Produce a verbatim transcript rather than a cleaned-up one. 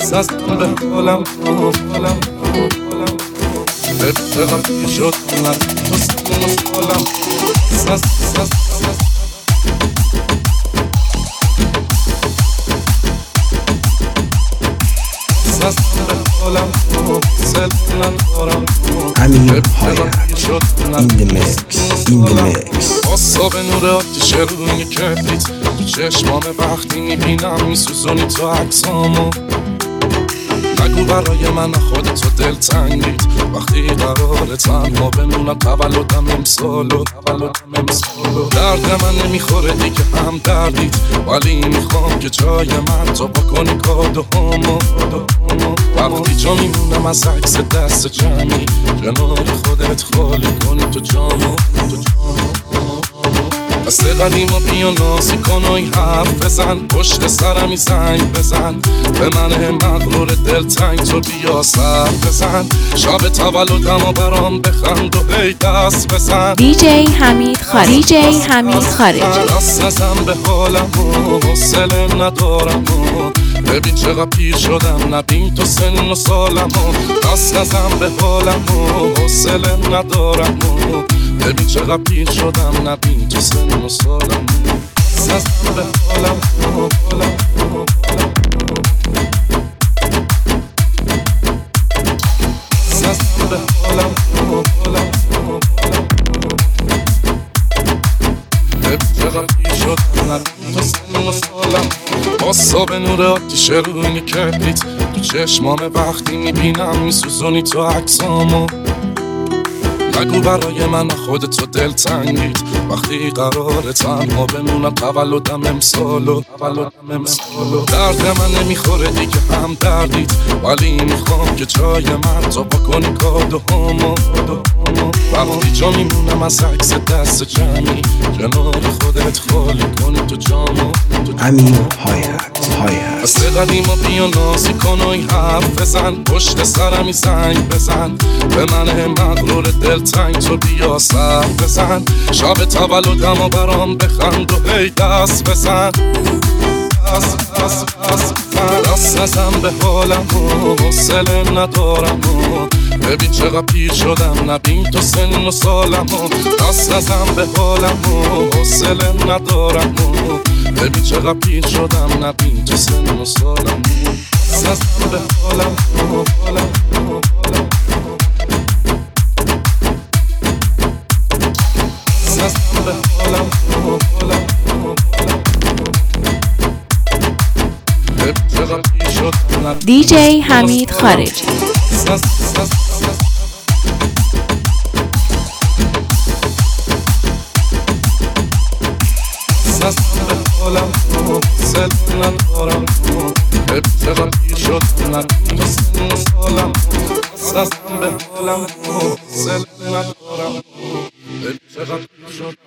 زدم به حالم حالم حالم ابتقام پیر شد ندیم تو سن و سالم زد زد زد امیر حایت این the mix این the mix آسا به نور آتیش روی کبریت تو چشمام وقتی میبینم میسوزونی تو عکسامو نگو برای من خودتو دل تنگید وقتی قراره تنها بمونم تولدم امسالو تولدم امسالو درد من نمیخوره دیگه هم دردید ولی میخوام که جای من تو بکنی کادوهامو وقتی جا میمونم از عکس دست جمعی کنار خودت خالی کنی تو جامو تو جامو دست قدیم و بیا نازی کن و این حرف بزن پشت سرمی زنگ بزن به من مغرور دلتنگ تو بیا سر بزن شب تولدم و برام بخند و هی دست بزن دی جی حمید خارجی دی جی حمید خارجی دست نزن به حالم و حوصله ندارم و ببین چقدر پیر شدم نبین تو سن و سالم و دست نزن به حالم و حوصله ندارم و ببین چقدر پیر شدم نبین تو سن و سالم زدم به حالم حالم زدم به حالم حالم ببین چقدر پیر شدم نبین تو سن و سالم آسا به نور آتیش روی کبریت تو چشمام وقتی میبینم میسوزونی تو عکسامو نگو برای من خودتو دل تنگید وقتی قراره تنها بمونم تولدم امسالو تولدم امسالو درد من نمیخوره دیگه هم دردید ولی میخوام که جای من تو بکنی کادوهامو وقتی جا میمونم از عکس دست جمعی کنار خودت خالی کنی تو جامو امیر حایت حایت دست قدیم و بیا نازی کن و این حرف بزن پشت سرمی زنگ بزن به من مغرور دلتنگ تو بیا سر بزن شب تولدم و برام بخند و هی دست بزن دست دست دست دست نزن به حالم و حوصله ندارم و ببین چقدر پیر شدم نبین تو سن و سالم و دست نزن به حالم و حوصله ندارم و ببین چقدر پیر شدم نبین تو سن و سالم زدم به حالم حالم زدم به حالم حالم ببین چقدر پیر شدم دی جی حمید خارجی زدم به حالم حوصله ندارم ببین چقدر پیر شدم نبین تو سن و سالم زدم به حالم حوصله ندارم ببین چقدر پیر شدم